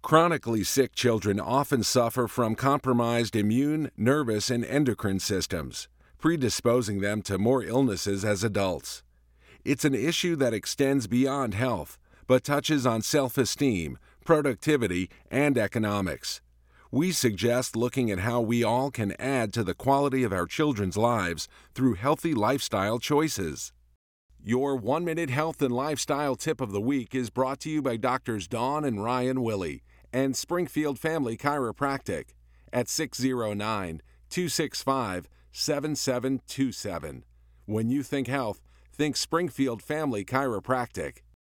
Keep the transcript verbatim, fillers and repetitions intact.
Chronically sick children often suffer from compromised immune, nervous, and endocrine systems, predisposing them to more illnesses as adults. It's an issue that extends beyond health, but touches on self-esteem, productivity, and economics. We suggest looking at how we all can add to the quality of our children's lives through healthy lifestyle choices. Your one-minute health and lifestyle tip of the week is brought to you by Doctors Dawn and Ryan Willie and Springfield Family Chiropractic at six oh nine, two six five, seven seven two seven. When you think health, think Springfield Family Chiropractic.